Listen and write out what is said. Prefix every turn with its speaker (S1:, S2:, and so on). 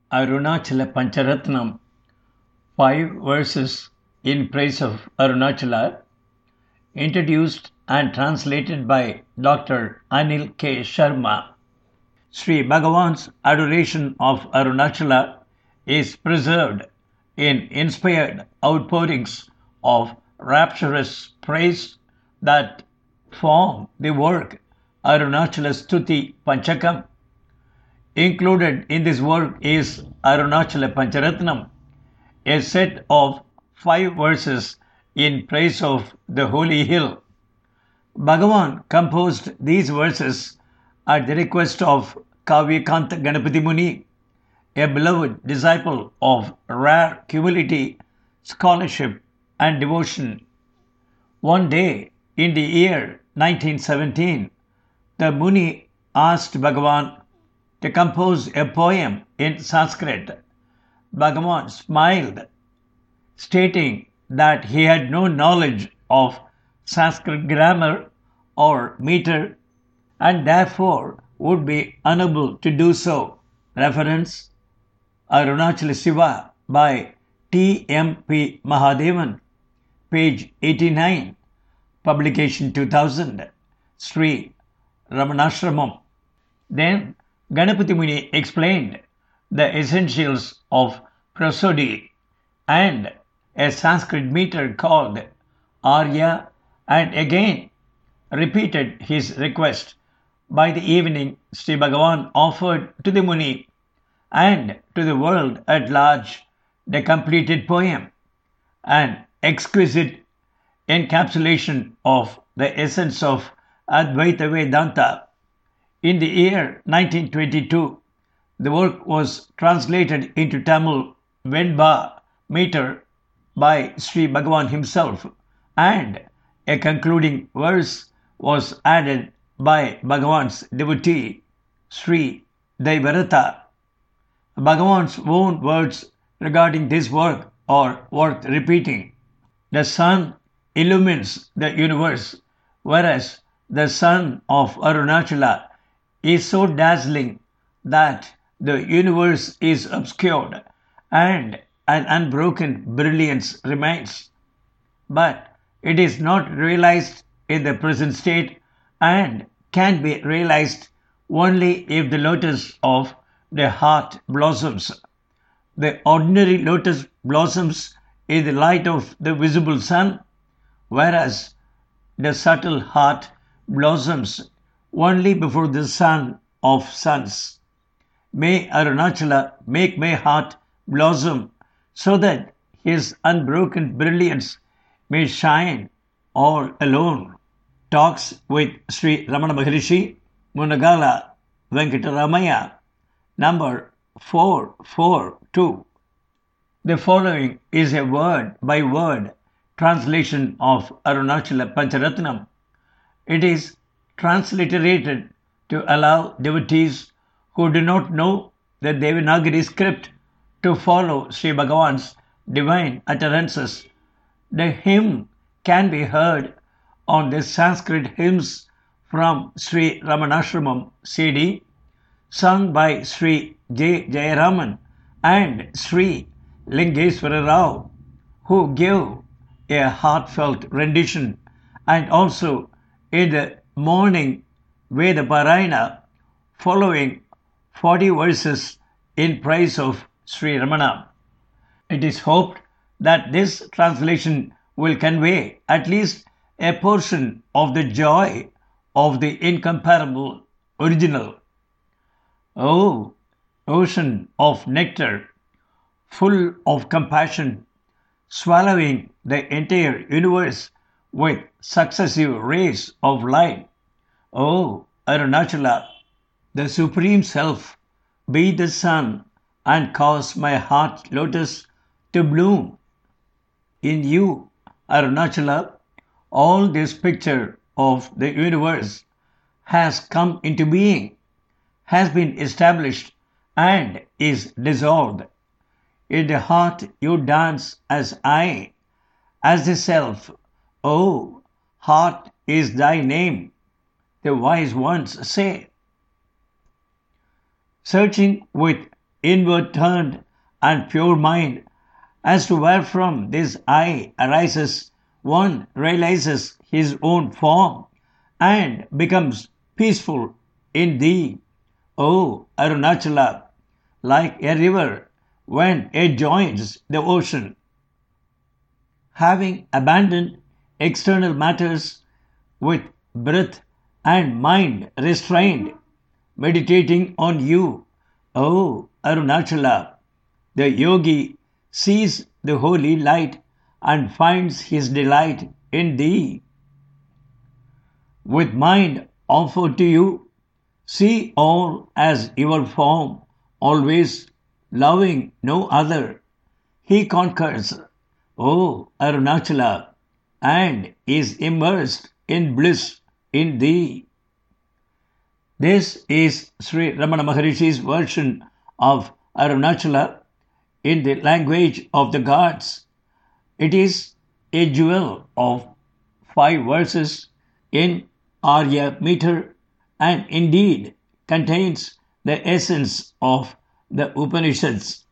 S1: Arunachala Pancharatnam, 5 verses in praise of Arunachala, introduced and translated by Dr. Anil K. Sharma. Sri Bhagavan's adoration of Arunachala is preserved in inspired outpourings of rapturous praise that form the work Arunachala Stuti Panchakam. Included in this work is Arunachala Pancharatnam, a set of 5 verses in praise of the holy hill. Bhagavan composed these verses at the request of Kavyakanta Ganapati Muni, a beloved disciple of rare humility, scholarship, and devotion. One day in the year 1917, the Muni asked Bhagavan to compose a poem in Sanskrit. Bhagavan smiled, stating that he had no knowledge of Sanskrit grammar or meter and therefore would be unable to do so. Reference Arunachala Siva by T. M. P. Mahadevan, page 89, publication 2000, Sri Ramanashramam. Then Ganapati Muni explained the essentials of prosody and a Sanskrit meter called Arya, and again repeated his request. By the evening, Sri Bhagavan offered to the Muni and to the world at large the completed poem, an exquisite encapsulation of the essence of Advaita Vedanta. In the year 1922, the work was translated into Tamil Venba meter by Sri Bhagavan himself, and a concluding verse was added by Bhagavan's devotee, Sri Daivarata. Bhagavan's own words regarding this work are worth repeating. The sun illumines the universe, whereas the sun of Arunachala is so dazzling that the universe is obscured and an unbroken brilliance remains. But it is not realized in the present state and can be realized only if the lotus of the heart blossoms. The ordinary lotus blossoms in the light of the visible sun, whereas the subtle heart blossoms only before the sun of suns. May Arunachala make my heart blossom so that his unbroken brilliance may shine all alone. Talks with Sri Ramana Maharishi, Munagala Venkataramaya, number 442. The following is a word by word translation of Arunachala Pancharatnam. It is transliterated to allow devotees who do not know the Devanagari script to follow Sri Bhagavan's divine utterances. The hymn can be heard on the Sanskrit hymns from Sri Ramanashramam CD, sung by Sri J. Jayaraman and Sri Lingeswara Rao, who gave a heartfelt rendition, and also in the morning Veda Parayana following 40 verses in praise of Sri Ramana. It is hoped that this translation will convey at least a portion of the joy of the incomparable original. O ocean of nectar, full of compassion, swallowing the entire universe with successive rays of light. O Arunachala, the Supreme Self, be the sun and cause my heart lotus to bloom. In you, Arunachala, all this picture of the universe has come into being, has been established, and is dissolved. In the heart you dance as I, as the Self. O heart is thy name, the wise ones say. Searching with inward turned and pure mind, as to wherefrom this I arises, one realizes his own form and becomes peaceful in thee. O Arunachala, like a river when it joins the ocean, having abandoned external matters with breath and mind restrained, meditating on you, O Arunachala, the yogi sees the holy light and finds his delight in thee. With mind offered to you, see all as your form, always loving no other. He conquers, O Arunachala, and is immersed in bliss in thee. This is Sri Ramana Maharishi's version of Arunachala in the language of the gods. It is a jewel of 5 verses in Arya meter and indeed contains the essence of the Upanishads.